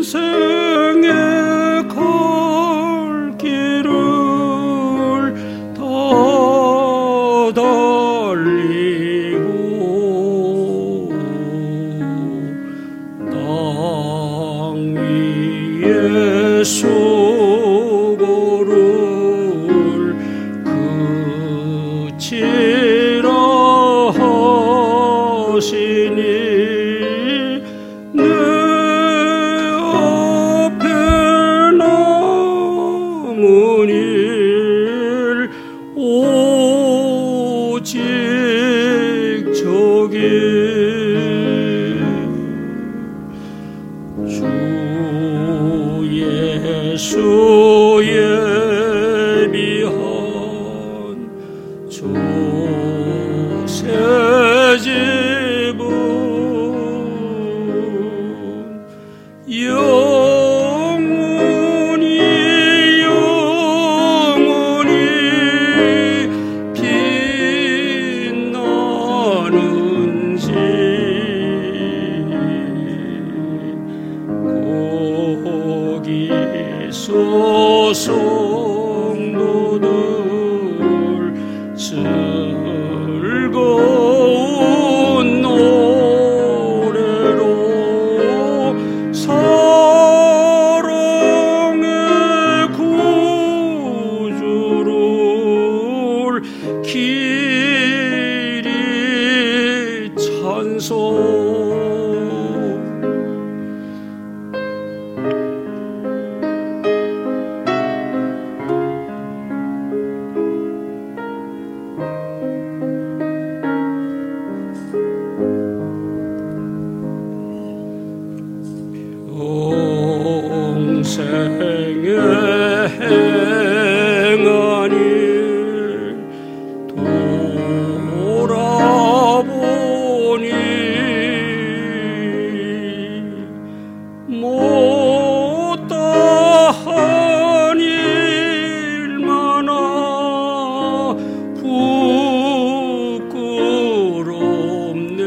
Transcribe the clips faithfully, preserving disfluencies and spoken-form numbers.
인생의 갈 길을 다 달리고 땅 위에 수고를 그치라 하시니 내 앞에 남은 일 오직 저기 주 예수 예비한 조새집은 영원히 영원히 빛나는지 거기서 성도들 즐거운 노래로 사랑의 구주를 길이 찬송 평생의 행한 일 돌아보니 못다한 일마나 부끄럽네.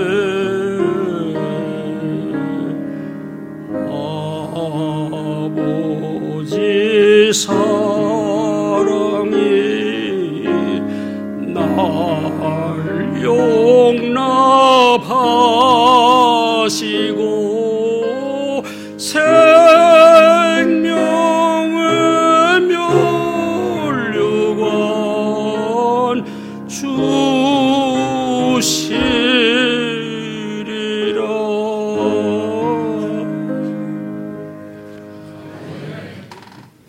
아버지 사랑이 날 용납하시고 생명의 면류관 주시